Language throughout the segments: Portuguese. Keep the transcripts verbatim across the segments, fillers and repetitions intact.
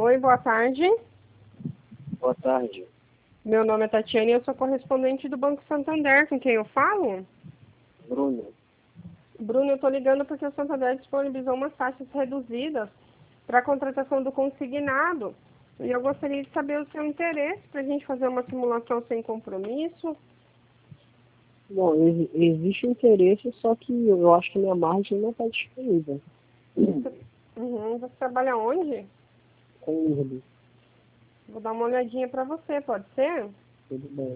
Oi, boa tarde. Boa tarde. Meu nome é Tatiane e eu sou correspondente do Banco Santander. Com quem eu falo? Bruno. Bruno, eu estou ligando porque o Santander disponibilizou umas taxas reduzidas para a contratação do consignado. E eu gostaria de saber o seu interesse para a gente fazer uma simulação sem compromisso. Bom, ex- existe interesse, só que eu acho que minha margem não está disponível. Uhum, você trabalha onde? Com o Urbi. Vou dar uma olhadinha para você, pode ser? Tudo bem.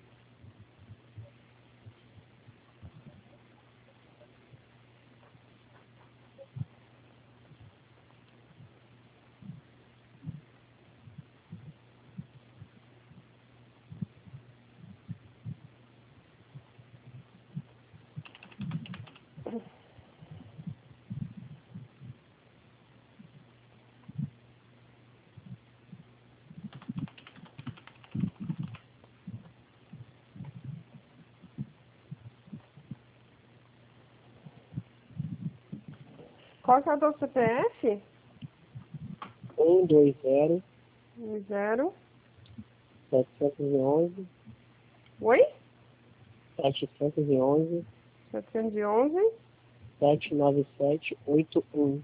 Qual que é o teu C P F? um, dois, zero, Zero. setecentos e onze, Oi? setecentos e onze, setecentos e onze. sete nove sete, oito um.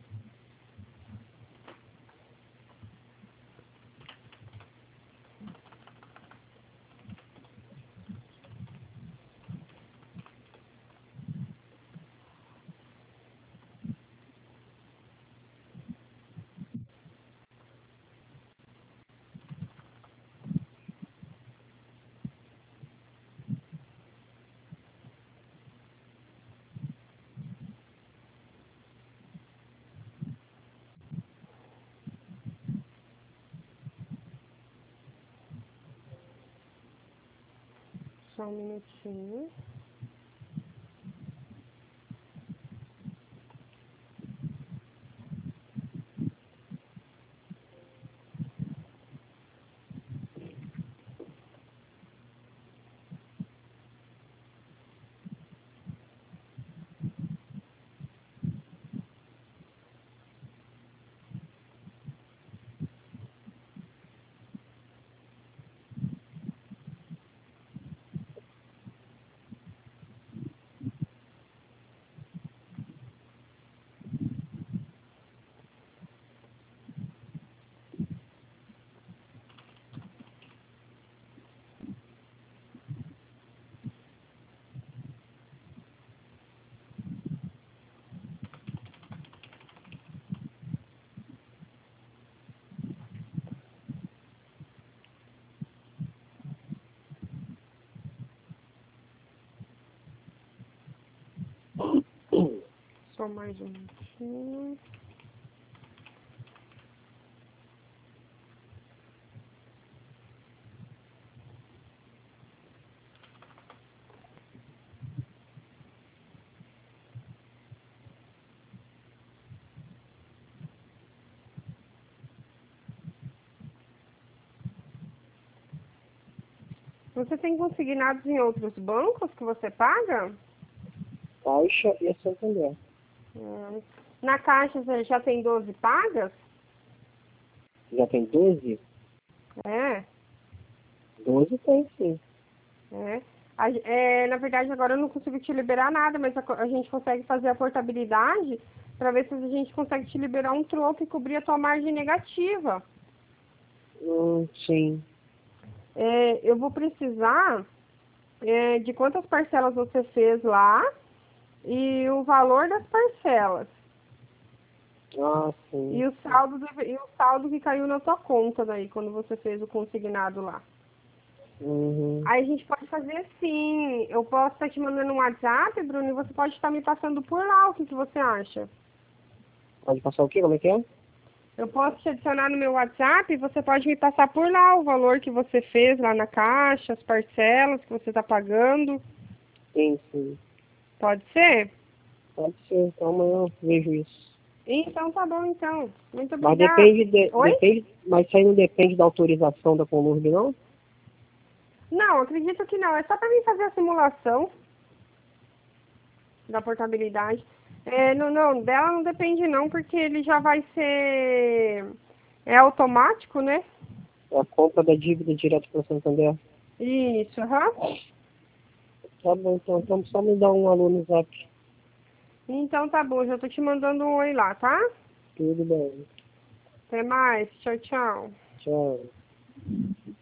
Só um minutinho. Só mais um minutinho. Você tem consignados em outros bancos que você paga? Caixa e Santander. Hum. Na Caixa você já tem doze pagas? Já tem doze? É, doze tem sim. é. A ge- é, na verdade, agora eu não consigo te liberar nada, mas a, co- a gente consegue fazer a portabilidade para ver se a gente consegue te liberar um troco e cobrir a tua margem negativa. Hum, sim. É, eu vou precisar é, de quantas parcelas você fez lá e o valor das parcelas. Ah, sim. E o saldo, do- e o saldo que caiu na tua conta daí, quando você fez o consignado lá. Uhum. Aí a gente pode fazer assim, eu posso estar te mandando um WhatsApp, Bruno, e você pode estar me passando por lá, o que, que você acha? Pode passar o quê? Como é que é? Eu posso te adicionar no meu WhatsApp e você pode me passar por lá o valor que você fez lá na caixa, as parcelas que você está pagando. Sim, sim. Pode ser? Pode ser. Então amanhã eu vejo isso. Então tá bom, então. Muito Mas obrigada. depende, de, Oi? depende, mas isso aí não depende da autorização da Conurb, não? Não, acredito que não. É só para mim fazer a simulação da portabilidade. É, não, não, dela não depende não, porque ele já vai ser É automático, né? A compra da dívida direto para o Santander. Isso, aham. Tá bom, então, então só me dá um alô no zap. Então tá bom, já tô te mandando um oi lá, tá? Tudo bem. Até mais, tchau, tchau. Tchau.